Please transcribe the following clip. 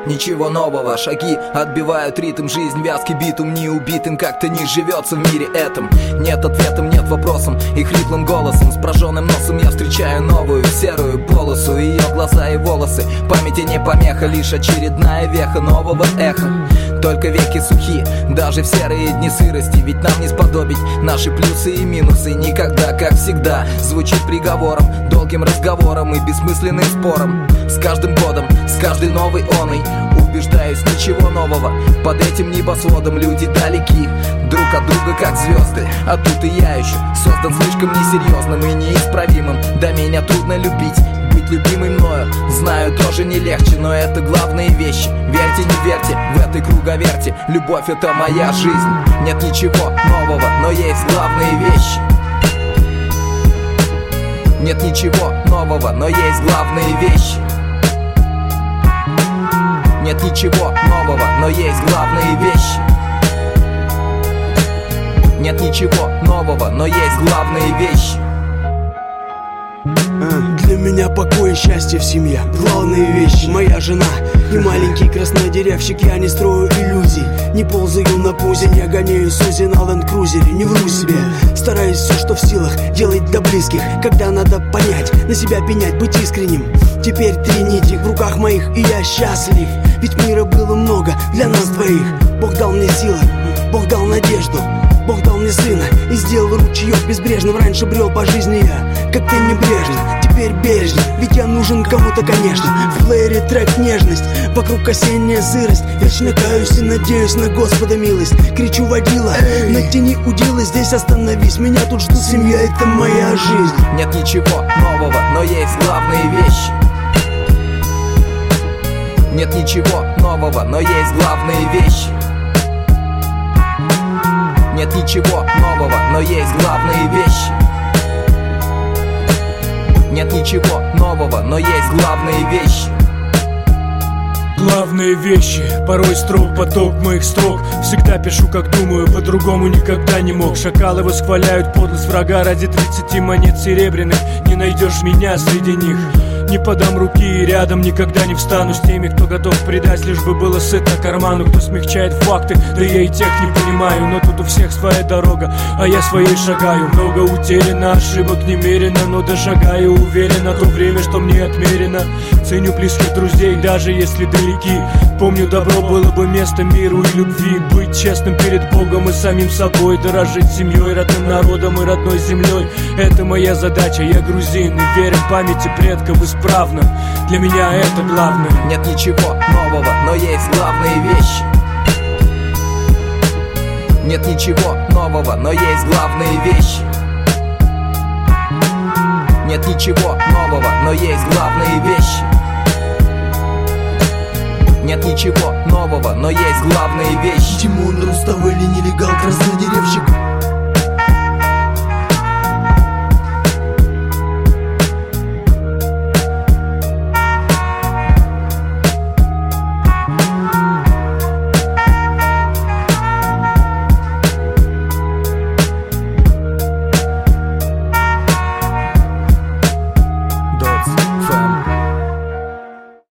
ничего нового. Шаги отбивают ритм, жизнь вязкий битум. Не убитым как-то не живется в мире этом. Нет ответом, нет вопросом, и хриплым голосом с прожженным носом я встречаю новую серую полосу. Ее глаза и волосы, памяти не помеха, лишь очередная веха нового эха. Только веки сухи, даже в серые дни сырости. Ведь нам не сподобить наши плюсы и минусы. Никогда, как всегда, звучит приговором, долгим разговором и бессмысленным спором. С каждым годом, с каждой новой оной убеждаюсь, ничего нового. Под этим небосводом люди далеки друг от друга, как звезды. А тут и я еще создан слишком несерьезным и неисправимым. Да меня трудно любить, быть любимой мною, знаю, тоже не легче, но это главные вещи. Верьте, не верьте, в этой круговерти любовь — это моя жизнь. Нет ничего нового, но есть главные вещи. Нет ничего нового, но есть главные вещи. Нет ничего нового, но есть главные вещи. Нет ничего нового, но есть главные вещи. Для меня покой и счастье в семье — главные вещи. Моя жена и маленький краснодеревщик. Я не строю иллюзий, не ползаю на пузе, не гоняю Сузи на ленд-крузере. Не вру себе, стараюсь все, что в силах, делать для близких. Когда надо понять, на себя пенять, быть искренним. Теперь 3 нити в руках моих, и я счастлив. Ведь мира было много для нас двоих. Бог дал мне силы, Бог дал надежду, Бог дал мне сына и сделал ручеек безбрежным. Раньше брел по жизни я, как ты, небрежно, теперь бережно, ведь я нужен кому-то, конечно. В плеере трек «Нежность», вокруг осенняя сырость. Вечно каюсь и надеюсь на Господа милость. Кричу водила, натяни удила, здесь остановись. Меня тут ждут, семья — это моя жизнь. Нет ничего нового, но есть главные вещи. Нет ничего нового, но есть главные вещи. Нет ничего нового, но есть главные вещи. Нет ничего нового, но есть главные вещи. Главные вещи, порой строк, поток моих строк. Всегда пишу, как думаю, по-другому никогда не мог. Шакалы восхваляют подлость врага ради 30 монет серебряных. Не найдешь меня среди них. Не подам руки и рядом никогда не встану с теми, кто готов предать, лишь бы было сыто карману. Кто смягчает факты, да я и тех не понимаю. Но тут у всех своя дорога, а я своей шагаю. Много утеряно, ошибок немерено, но дошагаю уверенно то время, что мне отмерено. Ценю близких друзей, даже если далеки. Помню, добро было бы место миру и любви. Быть честным перед Богом и самим собой. Дорожить семьей, родным народом и родной землей. Это моя задача, я грузин и верен памяти предков исправно. Для меня это главное. Нет ничего нового, но есть главные вещи. Нет ничего нового, но есть главные вещи. Нет ничего нового, но есть главные вещи. Нет ничего нового, но есть главные вещи. Тимон Руставели, нелегал, краснодеревщик.